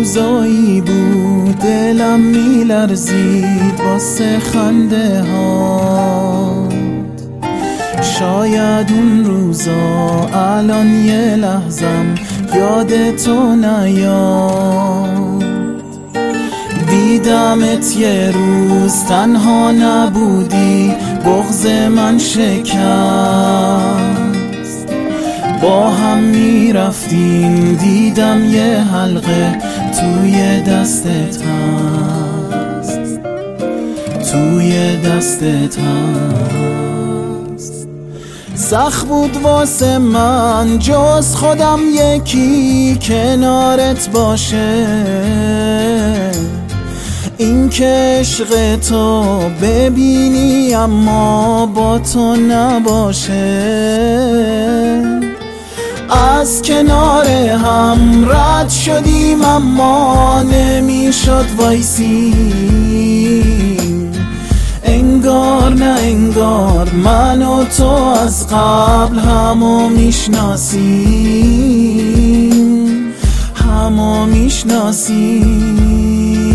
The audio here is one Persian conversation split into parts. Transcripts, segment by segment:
روزایی بود دلم میلرزید واسه خنده ها. شاید اون روزا الان یه لحظم یاد تو نیاد. دیدمت یه روز تنها نبودی، بغض من شکست. با هم میرفتیم دیدم یه حلقه توی دستت هست، توی دستت هست. سخت بود واسه من جز خودم یکی کنارت باشه، این که عشق تو ببینی اما با تو نباشه. از کنار هم رد شدیم اما نمیشد وایسیم. انگار نه انگار من و تو از قبل همو میشناسیم، همو میشناسیم.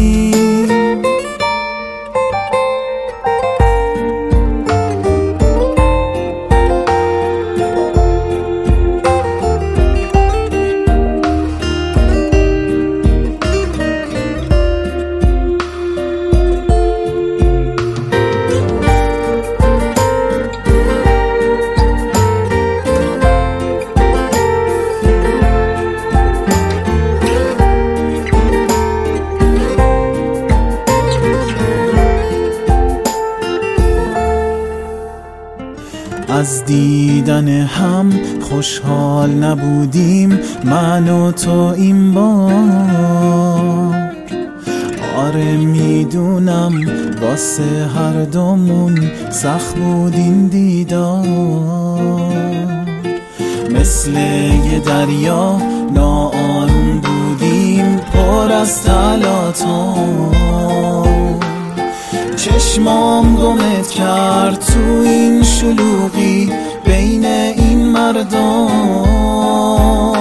از دیدن هم خوشحال نبودیم من و تو این بار. آره میدونم واسه هر دومون سخت بود این دیدار. مثل یه دریا ناآروم بودیم پر از تلاطم. چشمام گمت کرد تو این شلوغی بین این مردم.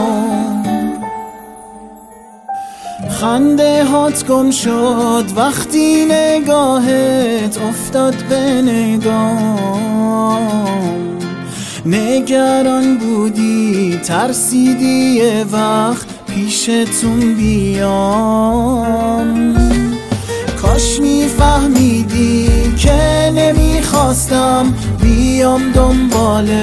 خنده هات گم شد وقتی نگاهت افتاد به نگام. نگران بودی ترسیدی یه وقت پیشتون بیام. کاش میفهمیدی که نمیخواستم بیام دنبالت.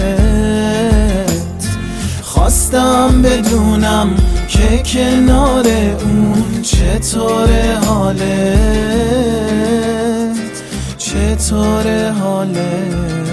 خواستم بدونم که کنار اون چطور حالت، چطور حالت.